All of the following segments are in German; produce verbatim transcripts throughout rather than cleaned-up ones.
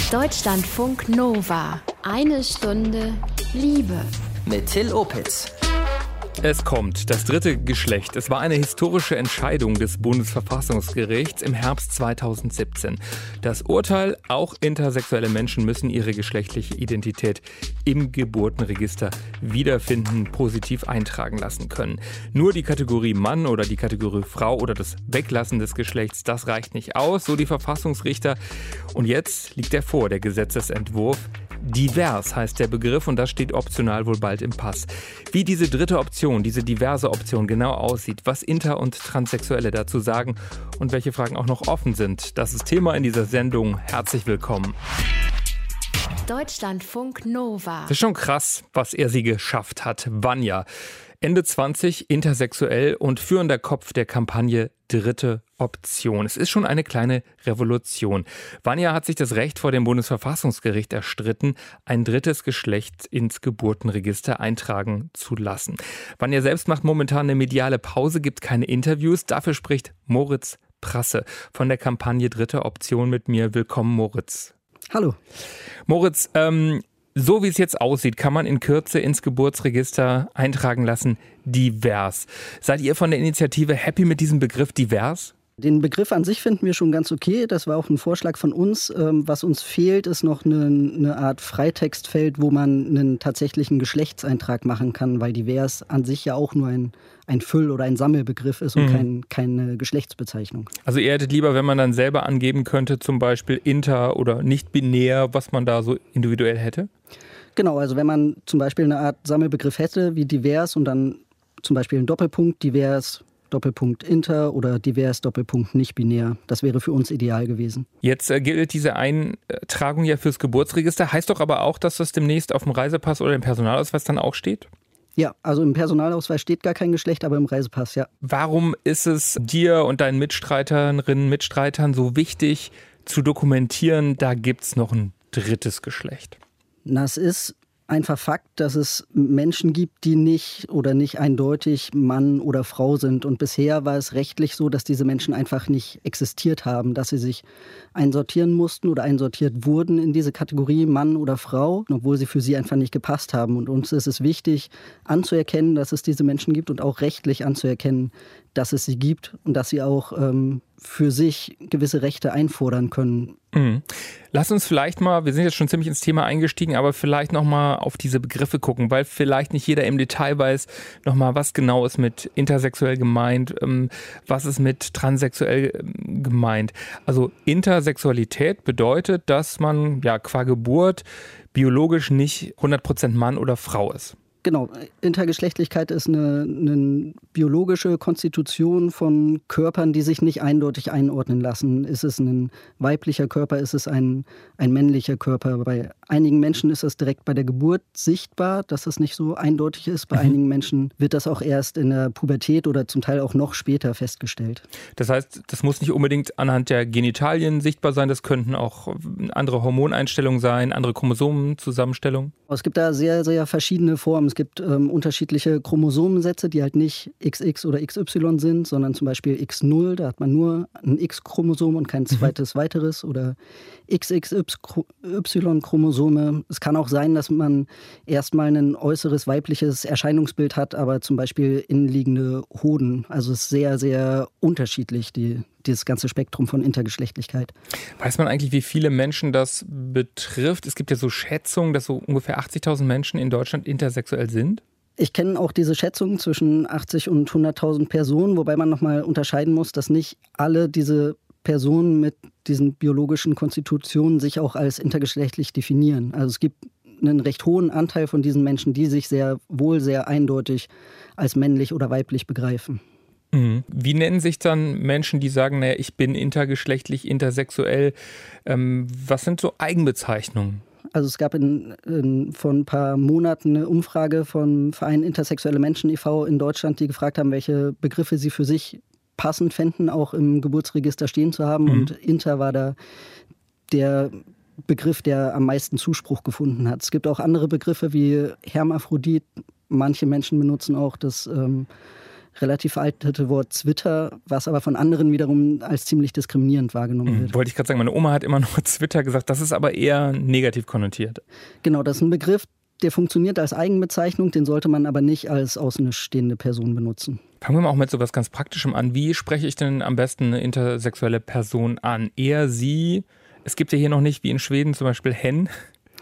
Deutschlandfunk Nova. Eine Stunde Liebe. Mit Till Opitz. Es kommt, das dritte Geschlecht. Es war eine historische Entscheidung des Bundesverfassungsgerichts im Herbst zweitausendsiebzehn. Das Urteil, auch intersexuelle Menschen müssen ihre geschlechtliche Identität im Geburtenregister wiederfinden, positiv eintragen lassen können. Nur die Kategorie Mann oder die Kategorie Frau oder das Weglassen des Geschlechts, das reicht nicht aus, so die Verfassungsrichter. Und jetzt liegt er vor, der Gesetzesentwurf. Divers heißt der Begriff und das steht optional wohl bald im Pass. Wie diese dritte Option, diese diverse Option genau aussieht, was Inter- und Transsexuelle dazu sagen und welche Fragen auch noch offen sind, das ist Thema in dieser Sendung. Herzlich willkommen. Deutschlandfunk Nova. Das ist schon krass, was er sie geschafft hat. Vanja, Ende zwanzig, intersexuell und führender Kopf der Kampagne Dritte Option. Es ist schon eine kleine Revolution. Vanja hat sich das Recht vor dem Bundesverfassungsgericht erstritten, ein drittes Geschlecht ins Geburtenregister eintragen zu lassen. Vanja selbst macht momentan eine mediale Pause, gibt keine Interviews. Dafür spricht Moritz Prasse von der Kampagne Dritte Option mit mir. Willkommen, Moritz. Hallo. Moritz, ähm, so wie es jetzt aussieht, kann man in Kürze ins Geburtsregister eintragen lassen, divers. Seid ihr von der Initiative happy mit diesem Begriff divers? Den Begriff an sich finden wir schon ganz okay. Das war auch ein Vorschlag von uns. Was uns fehlt, ist noch eine, eine Art Freitextfeld, wo man einen tatsächlichen Geschlechtseintrag machen kann, weil divers an sich ja auch nur ein, ein Füll- oder ein Sammelbegriff ist und mhm. kein, keine Geschlechtsbezeichnung. Also ihr hättet lieber, wenn man dann selber angeben könnte, zum Beispiel inter oder nicht binär, was man da so individuell hätte? Genau, also wenn man zum Beispiel eine Art Sammelbegriff hätte wie divers und dann zum Beispiel einen Doppelpunkt divers, Doppelpunkt inter oder divers, Doppelpunkt nicht binär. Das wäre für uns ideal gewesen. Jetzt äh, gilt diese Eintragung ja fürs Geburtsregister. Heißt doch aber auch, dass das demnächst auf dem Reisepass oder im Personalausweis dann auch steht? Ja, also im Personalausweis steht gar kein Geschlecht, aber im Reisepass, ja. Warum ist es dir und deinen Mitstreiterinnen, Mitstreitern so wichtig zu dokumentieren, da gibt es noch ein drittes Geschlecht? Na, es ist einfach Fakt, dass es Menschen gibt, die nicht oder nicht eindeutig Mann oder Frau sind. Und bisher war es rechtlich so, dass diese Menschen einfach nicht existiert haben, dass sie sich einsortieren mussten oder einsortiert wurden in diese Kategorie Mann oder Frau, obwohl sie für sie einfach nicht gepasst haben. Und uns ist es wichtig, anzuerkennen, dass es diese Menschen gibt und auch rechtlich anzuerkennen, dass es sie gibt und dass sie auch ähm, für sich gewisse Rechte einfordern können. Mhm. Lass uns vielleicht mal, wir sind jetzt schon ziemlich ins Thema eingestiegen, aber vielleicht nochmal auf diese Begriffe gucken, weil vielleicht nicht jeder im Detail weiß, nochmal, was genau ist mit intersexuell gemeint, ähm, was ist mit transsexuell ähm, gemeint. Also Intersexualität bedeutet, dass man ja qua Geburt biologisch nicht hundert Prozent Mann oder Frau ist. Genau, Intergeschlechtlichkeit ist eine, eine biologische Konstitution von Körpern, die sich nicht eindeutig einordnen lassen. Ist es ein weiblicher Körper, ist es ein, ein männlicher Körper? Bei einigen Menschen ist das direkt bei der Geburt sichtbar, dass das nicht so eindeutig ist. Bei mhm. einigen Menschen wird das auch erst in der Pubertät oder zum Teil auch noch später festgestellt. Das heißt, das muss nicht unbedingt anhand der Genitalien sichtbar sein, das könnten auch andere Hormoneinstellungen sein, andere Chromosomenzusammenstellungen? Es gibt da sehr, sehr verschiedene Formen. Es gibt ähm, unterschiedliche Chromosomensätze, die halt nicht X X oder X Y sind, sondern zum Beispiel X null, da hat man nur ein X-Chromosom und kein zweites mhm. weiteres, oder X X Y-Chromosome. Es kann auch sein, dass man erstmal ein äußeres weibliches Erscheinungsbild hat, aber zum Beispiel innenliegende Hoden. Also es ist sehr, sehr unterschiedlich, die dieses ganze Spektrum von Intergeschlechtlichkeit. Weiß man eigentlich, wie viele Menschen das betrifft? Es gibt ja so Schätzungen, dass so ungefähr achtzigtausend Menschen in Deutschland intersexuell sind. Ich kenne auch diese Schätzungen zwischen achtzig und hunderttausend Personen, wobei man nochmal unterscheiden muss, dass nicht alle diese Personen mit diesen biologischen Konstitutionen sich auch als intergeschlechtlich definieren. Also es gibt einen recht hohen Anteil von diesen Menschen, die sich sehr wohl sehr eindeutig als männlich oder weiblich begreifen. Wie nennen sich dann Menschen, die sagen, naja, ich bin intergeschlechtlich, intersexuell? Ähm, was sind so Eigenbezeichnungen? Also es gab in, in, vor ein paar Monaten eine Umfrage vom Verein Intersexuelle Menschen e V in Deutschland, die gefragt haben, welche Begriffe sie für sich passend fänden, auch im Geburtsregister stehen zu haben. Mhm. Und Inter war da der Begriff, der am meisten Zuspruch gefunden hat. Es gibt auch andere Begriffe wie Hermaphrodit. Manche Menschen benutzen auch das ähm, relativ veraltete Wort Zwitter, was aber von anderen wiederum als ziemlich diskriminierend wahrgenommen wird. Wollte ich gerade sagen, meine Oma hat immer noch Zwitter gesagt, das ist aber eher negativ konnotiert. Genau, das ist ein Begriff, der funktioniert als Eigenbezeichnung, den sollte man aber nicht als außenstehende Person benutzen. Fangen wir mal auch mit so was ganz Praktischem an. Wie spreche ich denn am besten eine intersexuelle Person an? Er, sie, es gibt ja hier noch nicht, wie in Schweden zum Beispiel, hen.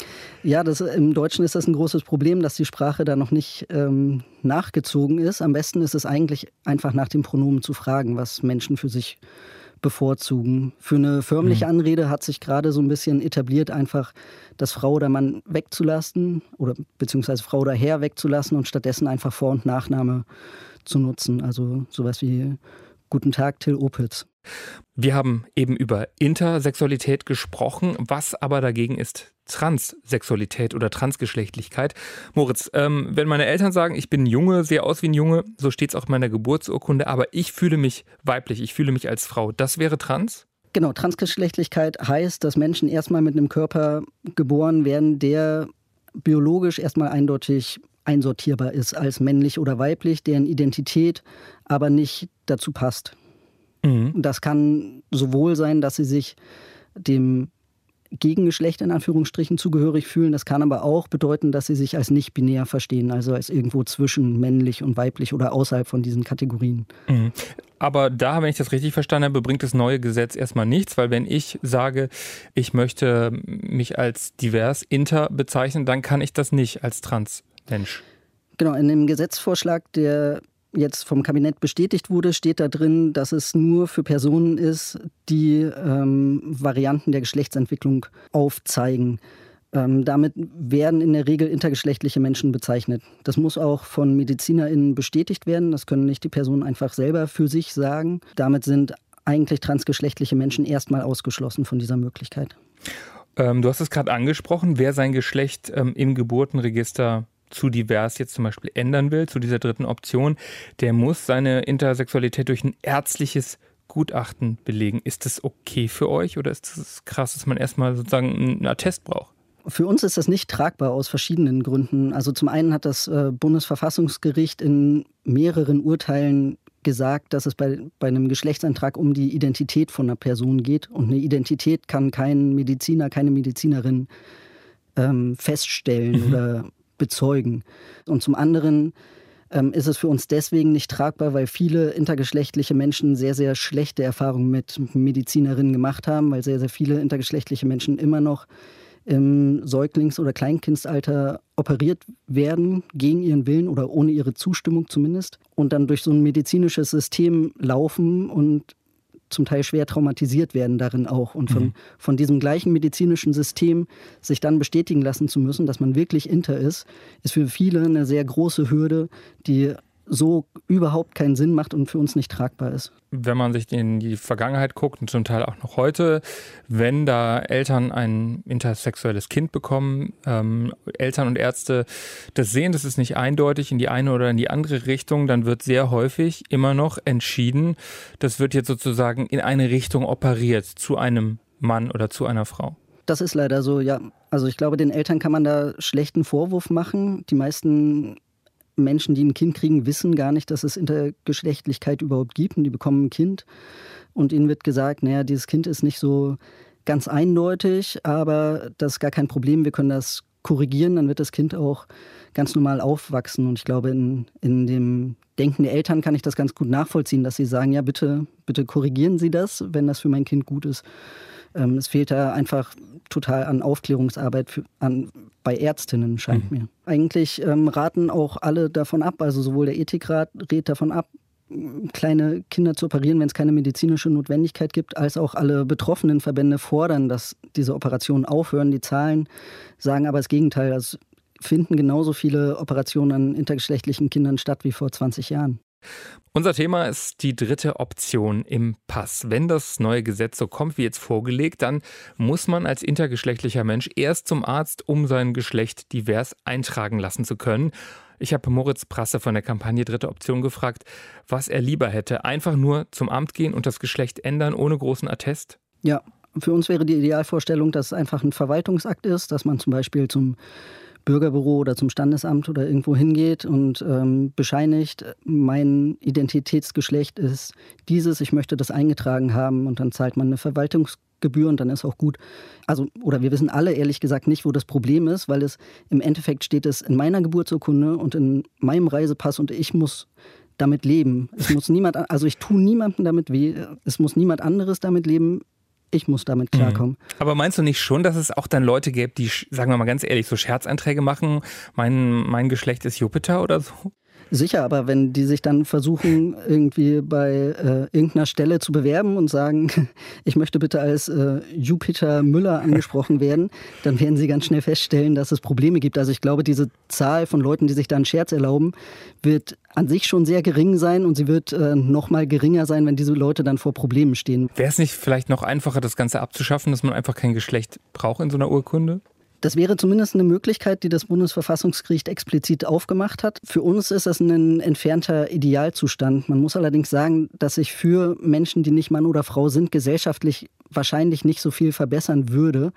Ja, das, im Deutschen ist das ein großes Problem, dass die Sprache da noch nicht ähm, nachgezogen ist. Am besten ist es eigentlich einfach nach dem Pronomen zu fragen, was Menschen für sich bevorzugen. Für eine förmliche mhm. Anrede hat sich gerade so ein bisschen etabliert, einfach das Frau oder Mann wegzulassen oder beziehungsweise Frau oder Herr wegzulassen und stattdessen einfach Vor- und Nachname zu nutzen. Also sowas wie Guten Tag, Till Opitz. Wir haben eben über Intersexualität gesprochen. Was aber dagegen ist Transsexualität oder Transgeschlechtlichkeit. Moritz, ähm, wenn meine Eltern sagen, ich bin ein Junge, sehe aus wie ein Junge, so steht es auch in meiner Geburtsurkunde, aber ich fühle mich weiblich, ich fühle mich als Frau. Das wäre trans? Genau, Transgeschlechtlichkeit heißt, dass Menschen erstmal mit einem Körper geboren werden, der biologisch erstmal eindeutig einsortierbar ist als männlich oder weiblich, deren Identität aber nicht dazu passt. Mhm. Das kann sowohl sein, dass sie sich dem Gegengeschlecht in Anführungsstrichen zugehörig fühlen. Das kann aber auch bedeuten, dass sie sich als nicht binär verstehen, also als irgendwo zwischen männlich und weiblich oder außerhalb von diesen Kategorien. Mhm. Aber da, wenn ich das richtig verstanden habe, bringt das neue Gesetz erstmal nichts, weil wenn ich sage, ich möchte mich als divers, inter bezeichnen, dann kann ich das nicht als Transmensch. Genau, in dem Gesetzesvorschlag, der jetzt vom Kabinett bestätigt wurde, steht da drin, dass es nur für Personen ist, die ähm, Varianten der Geschlechtsentwicklung aufzeigen. Ähm, damit werden in der Regel intergeschlechtliche Menschen bezeichnet. Das muss auch von MedizinerInnen bestätigt werden. Das können nicht die Personen einfach selber für sich sagen. Damit sind eigentlich transgeschlechtliche Menschen erstmal ausgeschlossen von dieser Möglichkeit. Ähm, du hast es gerade angesprochen, wer sein Geschlecht ähm, im Geburtenregister zu divers jetzt zum Beispiel ändern will, zu dieser dritten Option, der muss seine Intersexualität durch ein ärztliches Gutachten belegen. Ist das okay für euch oder ist das krass, dass man erstmal sozusagen einen Attest braucht? Für uns ist das nicht tragbar aus verschiedenen Gründen. Also zum einen hat das äh, Bundesverfassungsgericht in mehreren Urteilen gesagt, dass es bei, bei einem Geschlechtsantrag um die Identität von einer Person geht. Und eine Identität kann kein Mediziner, keine Medizinerin ähm, feststellen mhm. oder bezeugen. Und zum anderen ähm, ist es für uns deswegen nicht tragbar, weil viele intergeschlechtliche Menschen sehr, sehr schlechte Erfahrungen mit Medizinerinnen gemacht haben, weil sehr, sehr viele intergeschlechtliche Menschen immer noch im Säuglings- oder Kleinkindsalter operiert werden, gegen ihren Willen oder ohne ihre Zustimmung zumindest, und dann durch so ein medizinisches System laufen und zum Teil schwer traumatisiert werden darin auch. Und von, mhm. von diesem gleichen medizinischen System sich dann bestätigen lassen zu müssen, dass man wirklich inter ist, ist für viele eine sehr große Hürde, die so überhaupt keinen Sinn macht und für uns nicht tragbar ist. Wenn man sich in die Vergangenheit guckt und zum Teil auch noch heute, wenn da Eltern ein intersexuelles Kind bekommen, ähm, Eltern und Ärzte das sehen, das ist nicht eindeutig in die eine oder in die andere Richtung, dann wird sehr häufig immer noch entschieden, das wird jetzt sozusagen in eine Richtung operiert, zu einem Mann oder zu einer Frau. Das ist leider so, ja. Also ich glaube, den Eltern kann man da schlechten Vorwurf machen. Die meisten Menschen, die ein Kind kriegen, wissen gar nicht, dass es Intergeschlechtlichkeit überhaupt gibt, und die bekommen ein Kind und ihnen wird gesagt, naja, dieses Kind ist nicht so ganz eindeutig, aber das ist gar kein Problem, wir können das korrigieren, dann wird das Kind auch ganz normal aufwachsen. Und ich glaube, in, in dem Denken der Eltern kann ich das ganz gut nachvollziehen, dass sie sagen, ja, bitte, bitte korrigieren Sie das, wenn das für mein Kind gut ist. Ähm, es fehlt da einfach total an Aufklärungsarbeit für, an, bei Ärztinnen, scheint mhm. mir. Eigentlich ähm, raten auch alle davon ab, also sowohl der Ethikrat rät davon ab, kleine Kinder zu operieren, wenn es keine medizinische Notwendigkeit gibt, als auch alle betroffenen Verbände fordern, dass diese Operationen aufhören. Die Zahlen sagen aber das Gegenteil. Es finden genauso viele Operationen an intergeschlechtlichen Kindern statt wie vor zwanzig Jahren. Unser Thema ist die dritte Option im Pass. Wenn das neue Gesetz so kommt wie jetzt vorgelegt, dann muss man als intergeschlechtlicher Mensch erst zum Arzt, um sein Geschlecht divers eintragen lassen zu können. Ich habe Moritz Prasse von der Kampagne Dritte Option gefragt, was er lieber hätte. Einfach nur zum Amt gehen und das Geschlecht ändern ohne großen Attest? Ja, für uns wäre die Idealvorstellung, dass es einfach ein Verwaltungsakt ist, dass man zum Beispiel zum Bürgerbüro oder zum Standesamt oder irgendwo hingeht und ähm, bescheinigt, mein Identitätsgeschlecht ist dieses, ich möchte das eingetragen haben, und dann zahlt man eine Verwaltungsgebühr und dann ist auch gut. Also, oder wir wissen alle ehrlich gesagt nicht, wo das Problem ist, weil es im Endeffekt steht es in meiner Geburtsurkunde und in meinem Reisepass und ich muss damit leben. Es muss niemand, also ich tue niemandem damit weh, es muss niemand anderes damit leben. Ich muss damit klarkommen. Aber meinst du nicht schon, dass es auch dann Leute gäbe, die, sagen wir mal ganz ehrlich, so Scherzeinträge machen, mein, mein Geschlecht ist Jupiter oder so? Sicher, aber wenn die sich dann versuchen, irgendwie bei äh, irgendeiner Stelle zu bewerben und sagen, ich möchte bitte als äh, Jupiter Müller angesprochen werden, dann werden sie ganz schnell feststellen, dass es Probleme gibt. Also ich glaube, diese Zahl von Leuten, die sich da einen Scherz erlauben, wird an sich schon sehr gering sein und sie wird äh, noch mal geringer sein, wenn diese Leute dann vor Problemen stehen. Wäre es nicht vielleicht noch einfacher, das Ganze abzuschaffen, dass man einfach kein Geschlecht braucht in so einer Urkunde? Das wäre zumindest eine Möglichkeit, die das Bundesverfassungsgericht explizit aufgemacht hat. Für uns ist das ein entfernter Idealzustand. Man muss allerdings sagen, dass sich für Menschen, die nicht Mann oder Frau sind, gesellschaftlich wahrscheinlich nicht so viel verbessern würde,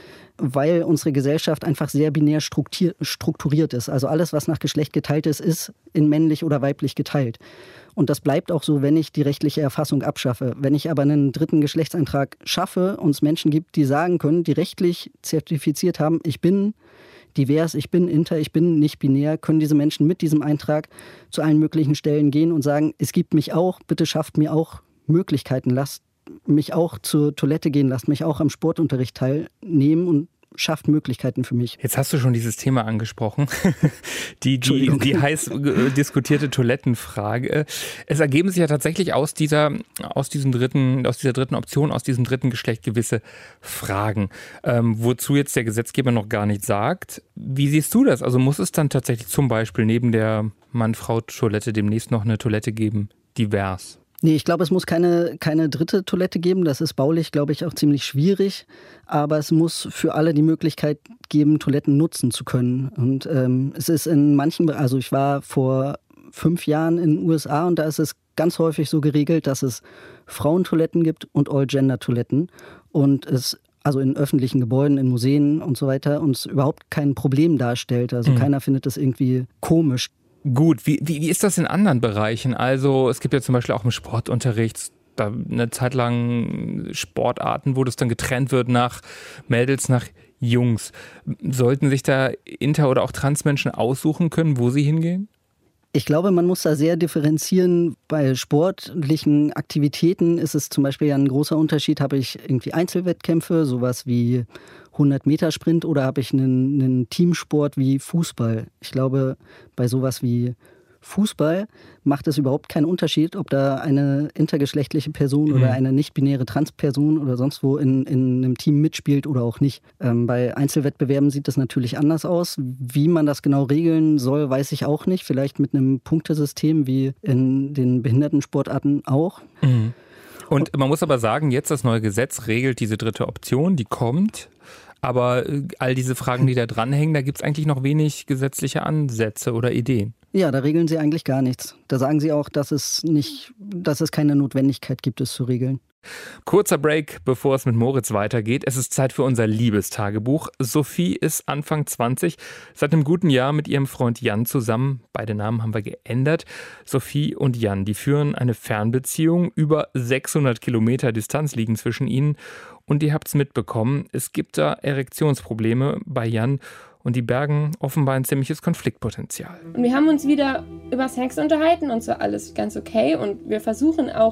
weil unsere Gesellschaft einfach sehr binär strukturiert ist. Also alles, was nach Geschlecht geteilt ist, ist in männlich oder weiblich geteilt. Und das bleibt auch so, wenn ich die rechtliche Erfassung abschaffe. Wenn ich aber einen dritten Geschlechtseintrag schaffe und es Menschen gibt, die sagen können, die rechtlich zertifiziert haben, ich bin divers, ich bin inter, ich bin nicht binär, können diese Menschen mit diesem Eintrag zu allen möglichen Stellen gehen und sagen, es gibt mich auch, bitte schafft mir auch Möglichkeiten, lasst mich auch zur Toilette gehen, lasst mich auch am Sportunterricht teilnehmen und schafft Möglichkeiten für mich. Jetzt hast du schon dieses Thema angesprochen, die, die, die heiß diskutierte Toilettenfrage. Es ergeben sich ja tatsächlich aus dieser, aus diesem dritten, aus dieser dritten Option, aus diesem dritten Geschlecht gewisse Fragen, ähm, wozu jetzt der Gesetzgeber noch gar nichts sagt. Wie siehst du das? Also muss es dann tatsächlich zum Beispiel neben der Mann-Frau-Toilette demnächst noch eine Toilette geben, divers? Nee, ich glaube, es muss keine, keine dritte Toilette geben. Das ist baulich, glaube ich, auch ziemlich schwierig. Aber es muss für alle die Möglichkeit geben, Toiletten nutzen zu können. Und ähm, es ist in manchen, also ich war vor fünf Jahren in den U S A und da ist es ganz häufig so geregelt, dass es Frauentoiletten gibt und All-Gender-Toiletten. Und es also in öffentlichen Gebäuden, in Museen und so weiter, uns überhaupt kein Problem darstellt. Also mhm. keiner findet das irgendwie komisch. Gut, wie, wie, wie ist das in anderen Bereichen? Also es gibt ja zum Beispiel auch im Sportunterricht da eine Zeit lang Sportarten, wo das dann getrennt wird nach Mädels, nach Jungs. Sollten sich da Inter- oder auch Transmenschen aussuchen können, wo sie hingehen? Ich glaube, man muss da sehr differenzieren. Bei sportlichen Aktivitäten ist es zum Beispiel ja ein großer Unterschied. Habe ich irgendwie Einzelwettkämpfe, sowas wie hundert Meter Sprint, oder habe ich einen, einen Teamsport wie Fußball? Ich glaube, bei sowas wie Fußball macht es überhaupt keinen Unterschied, ob da eine intergeschlechtliche Person mhm. oder eine nicht-binäre Transperson oder sonst wo in, in einem Team mitspielt oder auch nicht. Ähm, bei Einzelwettbewerben sieht das natürlich anders aus. Wie man das genau regeln soll, weiß ich auch nicht. Vielleicht mit einem Punktesystem wie in den Behindertensportarten auch. Mhm. Und man muss aber sagen, jetzt das neue Gesetz regelt diese dritte Option, die kommt. Aber all diese Fragen, die da dranhängen, da gibt es eigentlich noch wenig gesetzliche Ansätze oder Ideen. Ja, da regeln sie eigentlich gar nichts. Da sagen sie auch, dass es nicht, dass es keine Notwendigkeit gibt, es zu regeln. Kurzer Break, bevor es mit Moritz weitergeht. Es ist Zeit für unser Liebestagebuch. Sophie ist Anfang zwanzig, seit einem guten Jahr mit ihrem Freund Jan zusammen. Beide Namen haben wir geändert. Sophie und Jan, die führen eine Fernbeziehung. Über sechshundert Kilometer Distanz liegen zwischen ihnen. Und ihr habt es mitbekommen, es gibt da Erektionsprobleme bei Jan. Und die bergen offenbar ein ziemliches Konfliktpotenzial. Und wir haben uns wieder über Sex unterhalten und so alles ganz okay. Und wir versuchen auch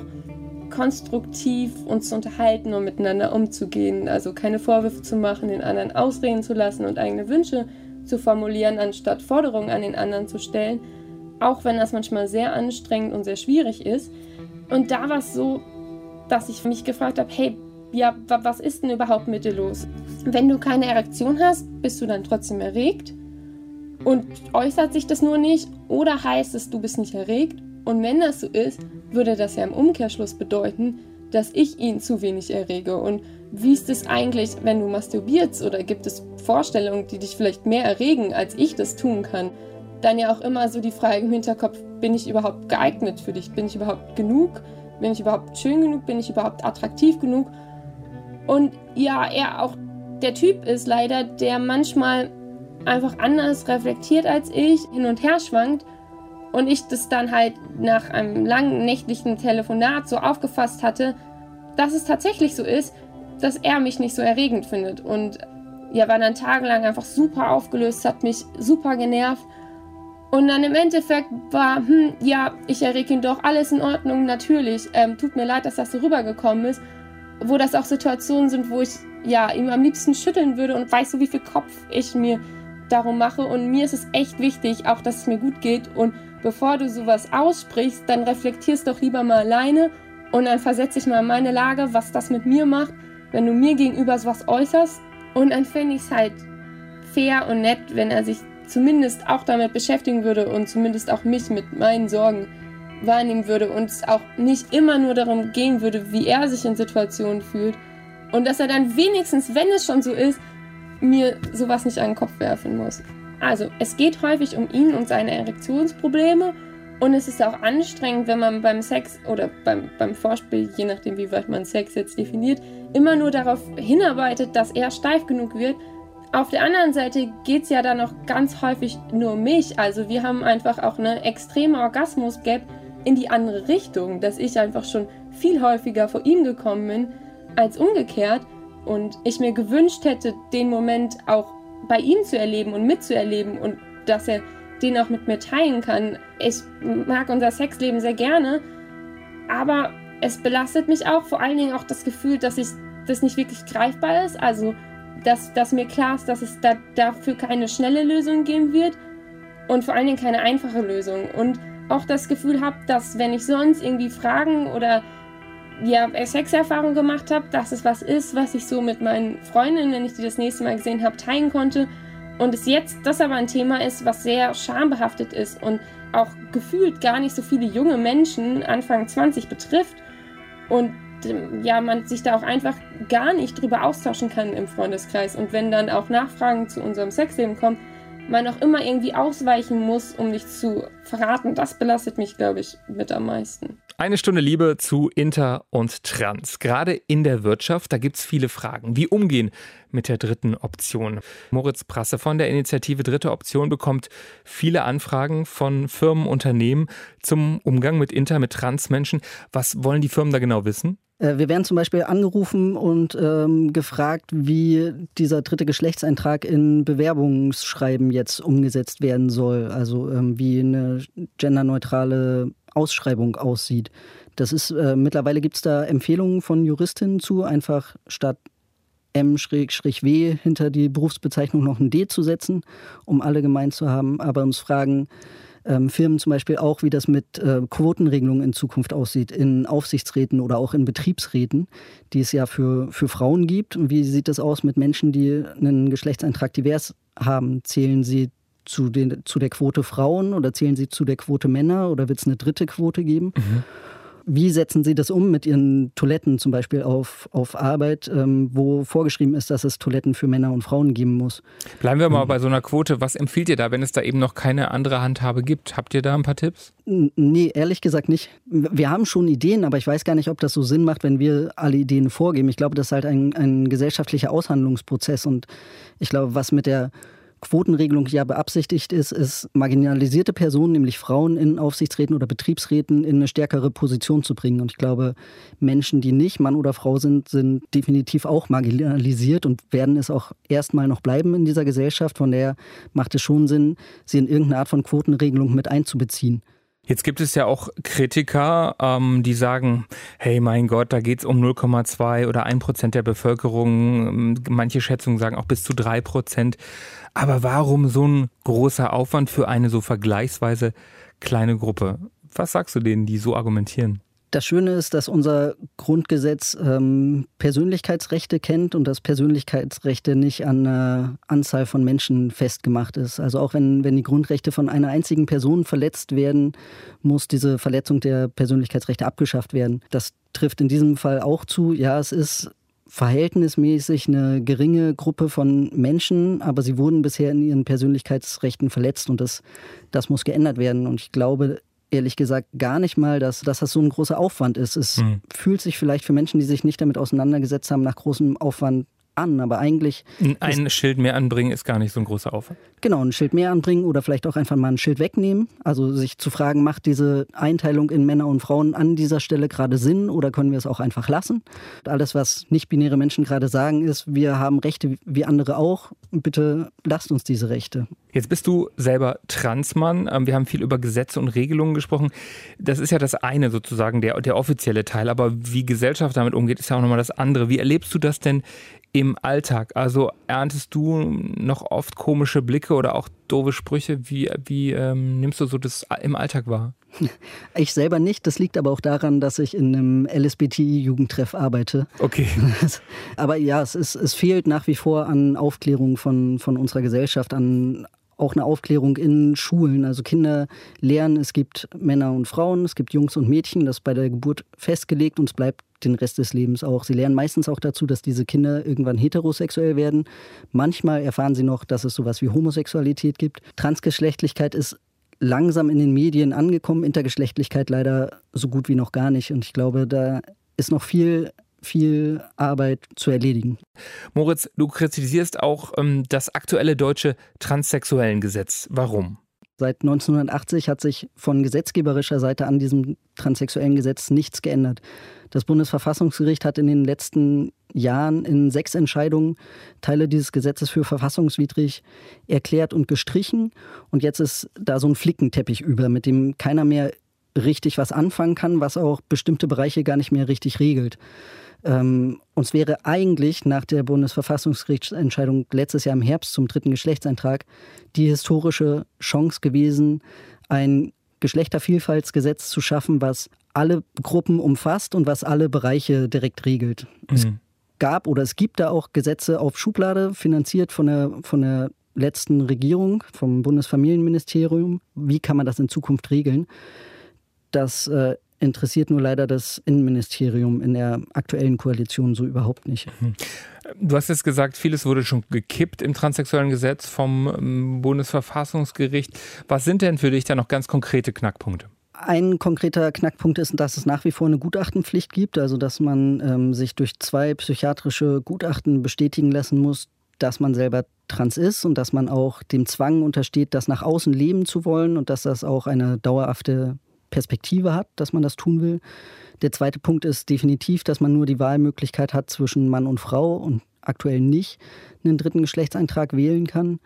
konstruktiv uns zu unterhalten und miteinander umzugehen. Also keine Vorwürfe zu machen, den anderen ausreden zu lassen und eigene Wünsche zu formulieren, anstatt Forderungen an den anderen zu stellen. Auch wenn das manchmal sehr anstrengend und sehr schwierig ist. Und da war es so, dass ich mich gefragt habe, hey, ja, was ist denn überhaupt mit dir los? Wenn du keine Erektion hast, bist du dann trotzdem erregt? Und äußert sich das nur nicht? Oder heißt es, du bist nicht erregt? Und wenn das so ist, würde das ja im Umkehrschluss bedeuten, dass ich ihn zu wenig errege. Und wie ist es eigentlich, wenn du masturbierst? Oder gibt es Vorstellungen, die dich vielleicht mehr erregen, als ich das tun kann? Dann ja auch immer so die Frage im Hinterkopf, bin ich überhaupt geeignet für dich? Bin ich überhaupt genug? Bin ich überhaupt schön genug? Bin ich überhaupt attraktiv genug? Und ja, er auch der Typ ist leider, der manchmal einfach anders reflektiert als ich, hin und her schwankt und ich das dann halt nach einem langen nächtlichen Telefonat so aufgefasst hatte, dass es tatsächlich so ist, dass er mich nicht so erregend findet und ja, war dann tagelang einfach super aufgelöst, hat mich super genervt und dann im Endeffekt war, hm, ja, ich errege ihn doch, alles in Ordnung, natürlich, ähm, tut mir leid, dass das so rübergekommen ist, wo das auch Situationen sind, wo ich ja ihm am liebsten schütteln würde und weiß so, wie viel Kopf ich mir darum mache und mir ist es echt wichtig, auch dass es mir gut geht und bevor du sowas aussprichst, dann reflektierst doch lieber mal alleine und dann versetze ich mal in meine Lage, was das mit mir macht, wenn du mir gegenüber sowas äußerst und dann fände ich es halt fair und nett, wenn er sich zumindest auch damit beschäftigen würde und zumindest auch mich mit meinen Sorgen wahrnehmen würde und es auch nicht immer nur darum gehen würde, wie er sich in Situationen fühlt und dass er dann wenigstens, wenn es schon so ist, mir sowas nicht an den Kopf werfen muss. Also, es geht häufig um ihn und seine Erektionsprobleme und es ist auch anstrengend, wenn man beim Sex oder beim, beim Vorspiel, je nachdem wie weit man Sex jetzt definiert, immer nur darauf hinarbeitet, dass er steif genug wird. Auf der anderen Seite geht es ja dann auch ganz häufig nur um mich. Also wir haben einfach auch eine extreme Orgasmus-Gap in die andere Richtung, dass ich einfach schon viel häufiger vor ihm gekommen bin als umgekehrt und ich mir gewünscht hätte, den Moment auch bei ihm zu erleben und mitzuerleben und dass er den auch mit mir teilen kann. Ich mag unser Sexleben sehr gerne, aber es belastet mich auch, vor allen Dingen auch das Gefühl, dass ich das nicht wirklich greifbar ist, also dass, dass mir klar ist, dass es da, dafür keine schnelle Lösung geben wird und vor allen Dingen keine einfache Lösung und auch das Gefühl habe, dass wenn ich sonst irgendwie Fragen oder ja, Sexerfahrung gemacht habe, dass es was ist, was ich so mit meinen Freundinnen, wenn ich die das nächste Mal gesehen habe, teilen konnte und es jetzt das aber ein Thema ist, was sehr schambehaftet ist und auch gefühlt gar nicht so viele junge Menschen Anfang zwanzig betrifft und ja, man sich da auch einfach gar nicht drüber austauschen kann im Freundeskreis und wenn dann auch Nachfragen zu unserem Sexleben kommen, man auch immer irgendwie ausweichen muss, um nichts zu verraten. Das belastet mich, glaube ich, mit am meisten. Eine Stunde Liebe zu Inter und Trans. Gerade in der Wirtschaft, da gibt es viele Fragen. Wie umgehen mit der dritten Option? Moritz Prasse von der Initiative Dritte Option bekommt viele Anfragen von Firmen, Unternehmen zum Umgang mit Inter, mit Transmenschen. Was wollen die Firmen da genau wissen? Wir werden zum Beispiel angerufen und ähm, gefragt, wie dieser dritte Geschlechtseintrag in Bewerbungsschreiben jetzt umgesetzt werden soll. Also ähm, wie eine genderneutrale Ausschreibung aussieht. Das ist, äh, mittlerweile gibt es da Empfehlungen von Juristinnen zu, einfach statt M W hinter die Berufsbezeichnung noch ein D zu setzen, um alle gemeint zu haben. Aber uns fragen ähm, Firmen zum Beispiel auch, wie das mit äh, Quotenregelungen in Zukunft aussieht, in Aufsichtsräten oder auch in Betriebsräten, die es ja für, für Frauen gibt. Und wie sieht das aus mit Menschen, die einen Geschlechtseintrag divers haben? Zählen sie zu, den, zu der Quote Frauen oder zählen sie zu der Quote Männer oder wird es eine dritte Quote geben? Mhm. Wie setzen Sie das um mit Ihren Toiletten zum Beispiel auf, auf Arbeit, ähm, wo vorgeschrieben ist, dass es Toiletten für Männer und Frauen geben muss? Bleiben wir mal mhm. bei so einer Quote. Was empfiehlt ihr da, wenn es da eben noch keine andere Handhabe gibt? Habt ihr da ein paar Tipps? Nee, ehrlich gesagt nicht. Wir haben schon Ideen, aber ich weiß gar nicht, ob das so Sinn macht, wenn wir alle Ideen vorgeben. Ich glaube, das ist halt ein, ein gesellschaftlicher Aushandlungsprozess und ich glaube, was mit der Quotenregelung ja beabsichtigt ist, ist marginalisierte Personen, nämlich Frauen in Aufsichtsräten oder Betriebsräten, in eine stärkere Position zu bringen. Und ich glaube, Menschen, die nicht Mann oder Frau sind, sind definitiv auch marginalisiert und werden es auch erstmal noch bleiben in dieser Gesellschaft. Von daher macht es schon Sinn, sie in irgendeine Art von Quotenregelung mit einzubeziehen. Jetzt gibt es ja auch Kritiker, ähm, die sagen, hey, mein Gott, da geht es um null Komma zwei oder ein Prozent der Bevölkerung. Manche Schätzungen sagen auch bis zu drei Prozent. Aber warum so ein großer Aufwand für eine so vergleichsweise kleine Gruppe? Was sagst du denen, die so argumentieren? Das Schöne ist, dass unser Grundgesetz ähm, Persönlichkeitsrechte kennt und dass Persönlichkeitsrechte nicht an einer Anzahl von Menschen festgemacht ist. Also auch wenn, wenn die Grundrechte von einer einzigen Person verletzt werden, muss diese Verletzung der Persönlichkeitsrechte abgeschafft werden. Das trifft in diesem Fall auch zu. Ja, es ist verhältnismäßig eine geringe Gruppe von Menschen, aber sie wurden bisher in ihren Persönlichkeitsrechten verletzt und das, das muss geändert werden. Und ich glaube, ehrlich gesagt gar nicht mal, dass, dass das so ein großer Aufwand ist. Es mhm. fühlt sich vielleicht für Menschen, die sich nicht damit auseinandergesetzt haben, nach großem Aufwand an, aber eigentlich... Ein Schild mehr anbringen ist gar nicht so ein großer Aufwand. Genau, ein Schild mehr anbringen oder vielleicht auch einfach mal ein Schild wegnehmen. Also sich zu fragen, macht diese Einteilung in Männer und Frauen an dieser Stelle gerade Sinn oder können wir es auch einfach lassen? Alles, was nicht-binäre Menschen gerade sagen, ist, wir haben Rechte wie andere auch. Bitte lasst uns diese Rechte. Jetzt bist du selber Transmann. Wir haben viel über Gesetze und Regelungen gesprochen. Das ist ja das eine sozusagen, der, der offizielle Teil. Aber wie Gesellschaft damit umgeht, ist ja auch nochmal das andere. Wie erlebst du das denn im Alltag? Also erntest du noch oft komische Blicke oder auch doofe Sprüche? Wie, wie ähm, nimmst du so das im Alltag wahr? Ich selber nicht. Das liegt aber auch daran, dass ich in einem L S B T I-Jugendtreff arbeite. Okay. Aber ja, es, ist, es fehlt nach wie vor an Aufklärung von, von unserer Gesellschaft, an auch eine Aufklärung in Schulen. Also Kinder lernen, es gibt Männer und Frauen, es gibt Jungs und Mädchen. Das ist bei der Geburt festgelegt und es bleibt den Rest des Lebens auch. Sie lernen meistens auch dazu, dass diese Kinder irgendwann heterosexuell werden. Manchmal erfahren sie noch, dass es sowas wie Homosexualität gibt. Transgeschlechtlichkeit ist langsam in den Medien angekommen, Intergeschlechtlichkeit leider so gut wie noch gar nicht. Und ich glaube, da ist noch viel, viel Arbeit zu erledigen. Moritz, du kritisierst auch ähm, das aktuelle deutsche Transsexuellengesetz. Warum? Seit neunzehnhundertachtzig hat sich von gesetzgeberischer Seite an diesem transsexuellen Gesetz nichts geändert. Das Bundesverfassungsgericht hat in den letzten Jahren in sechs Entscheidungen Teile dieses Gesetzes für verfassungswidrig erklärt und gestrichen. Und jetzt ist da so ein Flickenteppich über, mit dem keiner mehr richtig was anfangen kann, was auch bestimmte Bereiche gar nicht mehr richtig regelt. Ähm, uns wäre eigentlich nach der Bundesverfassungsgerichtsentscheidung letztes Jahr im Herbst zum dritten Geschlechtseintrag die historische Chance gewesen, ein Geschlechtervielfaltsgesetz zu schaffen, was alle Gruppen umfasst und was alle Bereiche direkt regelt. Mhm. Es gab oder es gibt da auch Gesetze auf Schublade, finanziert von der, von der letzten Regierung, vom Bundesfamilienministerium. Wie kann man das in Zukunft regeln? Das äh, interessiert nur leider das Innenministerium in der aktuellen Koalition so überhaupt nicht. Du hast jetzt gesagt, vieles wurde schon gekippt im transsexuellen Gesetz vom Bundesverfassungsgericht. Was sind denn für dich da noch ganz konkrete Knackpunkte? Ein konkreter Knackpunkt ist, dass es nach wie vor eine Gutachtenpflicht gibt, also dass man ähm, sich durch zwei psychiatrische Gutachten bestätigen lassen muss, dass man selber trans ist und dass man auch dem Zwang untersteht, das nach außen leben zu wollen und dass das auch eine dauerhafte Perspektive hat, dass man das tun will. Der zweite Punkt ist definitiv, dass man nur die Wahlmöglichkeit hat zwischen Mann und Frau und aktuell nicht einen dritten Geschlechtseintrag wählen kann.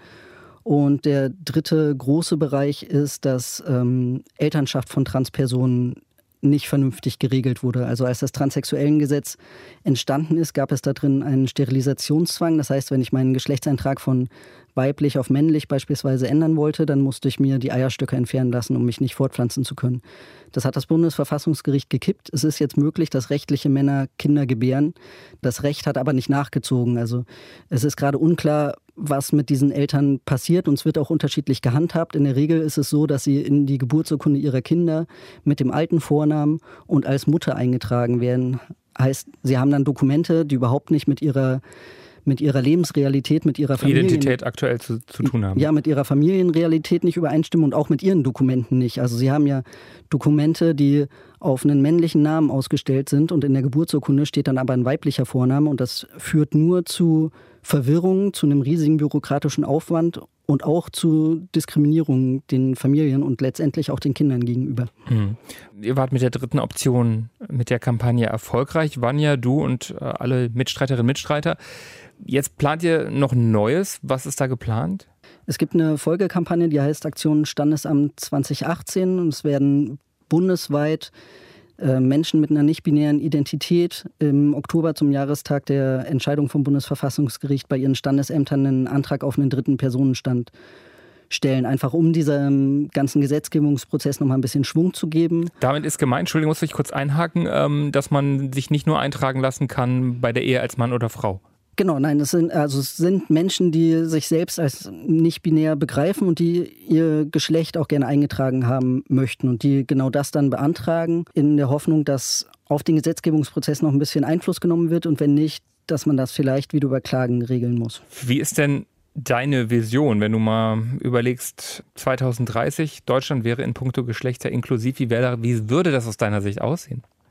Und der dritte große Bereich ist, dass ähm, Elternschaft von Transpersonen nicht vernünftig geregelt wurde. Also als das Transsexuellengesetz entstanden ist, gab es da drin einen Sterilisationszwang. Das heißt, wenn ich meinen Geschlechtseintrag von weiblich auf männlich beispielsweise ändern wollte, dann musste ich mir die Eierstöcke entfernen lassen, um mich nicht fortpflanzen zu können. Das hat das Bundesverfassungsgericht gekippt. Es ist jetzt möglich, dass rechtliche Männer Kinder gebären. Das Recht hat aber nicht nachgezogen. Also es ist gerade unklar, was mit diesen Eltern passiert und es wird auch unterschiedlich gehandhabt. In der Regel ist es so, dass sie in die Geburtsurkunde ihrer Kinder mit dem alten Vornamen und als Mutter eingetragen werden. Heißt, sie haben dann Dokumente, die überhaupt nicht mit ihrer mit ihrer Lebensrealität, mit ihrer Familien- Identität aktuell zu, zu tun haben. Ja, mit ihrer Familienrealität nicht übereinstimmen und auch mit ihren Dokumenten nicht. Also sie haben ja Dokumente, die auf einen männlichen Namen ausgestellt sind und in der Geburtsurkunde steht dann aber ein weiblicher Vorname und das führt nur zu Verwirrung, zu einem riesigen bürokratischen Aufwand und auch zu Diskriminierung den Familien und letztendlich auch den Kindern gegenüber. Hm. Ihr wart mit der dritten Option, mit der Kampagne erfolgreich. Vanja, du und alle Mitstreiterinnen und Mitstreiter. Jetzt plant ihr noch Neues. Was ist da geplant? Es gibt eine Folgekampagne, die heißt Aktion Standesamt zwanzig achtzehn und es werden bundesweit äh, Menschen mit einer nicht-binären Identität im Oktober zum Jahrestag der Entscheidung vom Bundesverfassungsgericht bei ihren Standesämtern einen Antrag auf einen dritten Personenstand stellen, einfach um diesem ganzen Gesetzgebungsprozess noch mal ein bisschen Schwung zu geben. Damit ist gemeint, Entschuldigung, muss ich kurz einhaken, ähm, dass man sich nicht nur eintragen lassen kann bei der Ehe als Mann oder Frau. Genau, nein, es sind, also es sind Menschen, die sich selbst als nicht binär begreifen und die ihr Geschlecht auch gerne eingetragen haben möchten und die genau das dann beantragen, in der Hoffnung, dass auf den Gesetzgebungsprozess noch ein bisschen Einfluss genommen wird und wenn nicht, dass man das vielleicht wieder über Klagen regeln muss. Wie ist denn deine Vision, wenn du mal überlegst, zwanzig dreißig, Deutschland wäre in puncto Geschlechter inklusiv, wie, wäre, wie würde das aus deiner Sicht aussehen?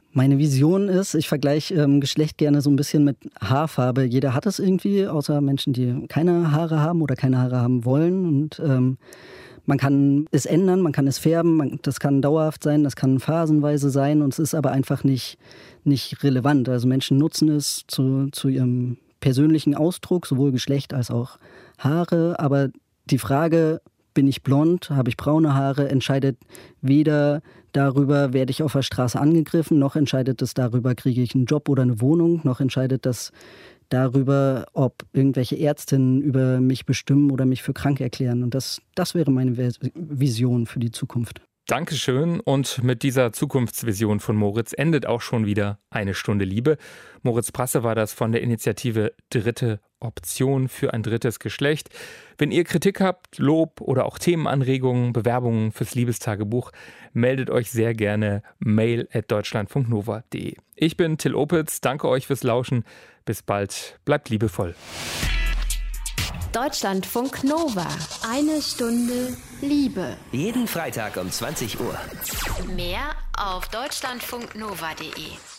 Meine Vision ist, ich vergleiche ähm, Geschlecht gerne so ein bisschen mit Haarfarbe. Jeder hat es irgendwie, außer Menschen, die keine Haare haben oder keine Haare haben wollen. Und ähm, man kann es ändern, man kann es färben, man, das kann dauerhaft sein, das kann phasenweise sein. Und es ist aber einfach nicht, nicht relevant. Also Menschen nutzen es zu, zu ihrem persönlichen Ausdruck, sowohl Geschlecht als auch Haare. Aber die Frage, bin ich blond, habe ich braune Haare, entscheidet weder darüber, werde ich auf der Straße angegriffen, noch entscheidet es darüber, kriege ich einen Job oder eine Wohnung, noch entscheidet das darüber, ob irgendwelche Ärztinnen über mich bestimmen oder mich für krank erklären. Und das, das wäre meine Vision für die Zukunft. Dankeschön. Und mit dieser Zukunftsvision von Moritz endet auch schon wieder eine Stunde Liebe. Moritz Prasse war das von der Initiative Dritte Option für ein drittes Geschlecht. Wenn ihr Kritik habt, Lob oder auch Themenanregungen, Bewerbungen fürs Liebestagebuch, meldet euch sehr gerne mail at deutschlandfunk nova punkt de. Ich bin Till Opitz, danke euch fürs Lauschen. Bis bald, bleibt liebevoll. Deutschlandfunk Nova. Eine Stunde Liebe. Jeden Freitag um zwanzig Uhr. Mehr auf deutschlandfunk nova punkt de.